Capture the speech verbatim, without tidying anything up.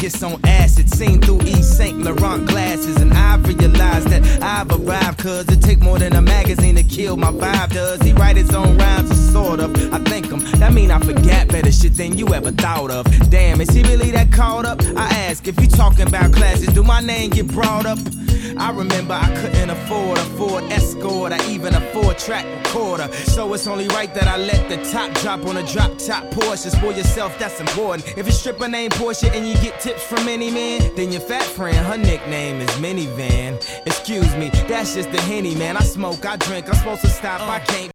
Vegas on acid, seen through East Saint Laurent glasses. And I realized that I've arrived, cause it take more than a magazine to kill my vibe. Does he write his own rhymes? Sort of, I think him. That mean I forget better shit than you ever thought of. Damn, is he really that caught up? I ask, if you talking about classes, do my name get brought up? I remember I couldn't afford a Ford Escort or even a four-track recorder. So it's only right that I let the top drop on a drop-top Porsche. For yourself, that's important. If your stripper named Portia and you get tips from any man, then your fat friend, her nickname is Minivan. Excuse me, that's just the Henny, man. I smoke, I drink, I'm supposed to stop, I can't.